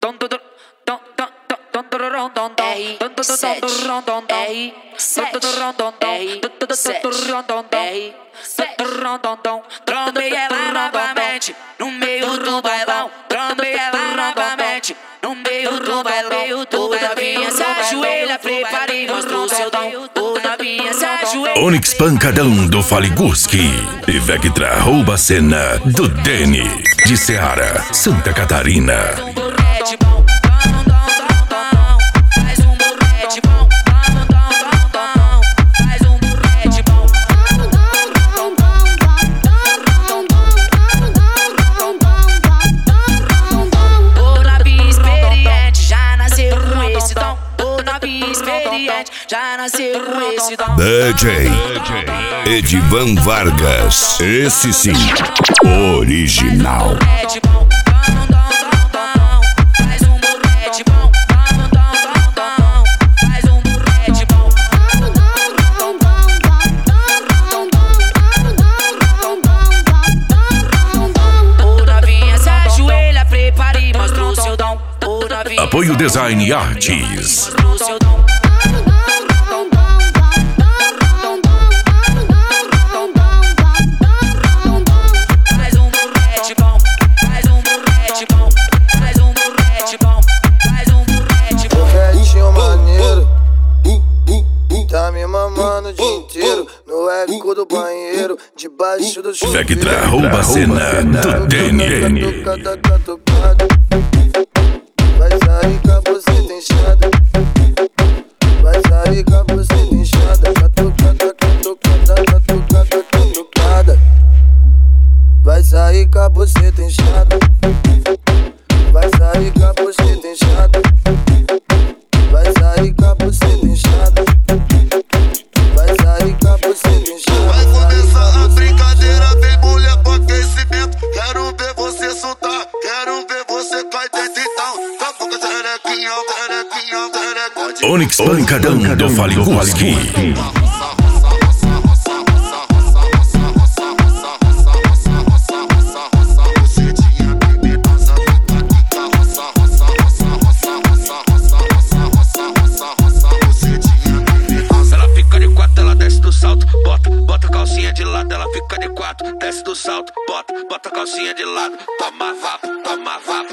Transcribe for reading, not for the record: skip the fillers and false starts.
Trombei ela novamente no meio do bailão. Trombei ela novamente no meio do bailão. Ô novinha, se ajoelha, prepara e mostra o seu dom. Ô novinha, se ajoelha. Onyx Pancadão do Faliguski e Vectra rouba a cena do Deni de Ceará, Santa Catarina. Já nasceu com esse dom. DJ Edivan Vargas, esse sim, original. Apoio Design Artes. Do banheiro, debaixo do chuveiro. Vectra rouba a cena do Deni. Vai sair com a buceta inchada. Vai sair com a buceta inchada. Catucada, catucada, catucada, catucada. Vai sair com a buceta inchada. Vai sair com a buceta inchada. Vai sair com a buceta inchada. Vai sair com a buceta inchada. Vai começar a brincadeira, vem mulher pro aquecimento. Quero ver você soltar, quero ver você cair dentro então. Tá pouco terequinha, terequinha, terequinha. Onyx Pancadão do Faliguski. Bota a calcinha de lado, ela fica de quatro. Desce do salto, bota a calcinha de lado. Toma vapo, toma vapo.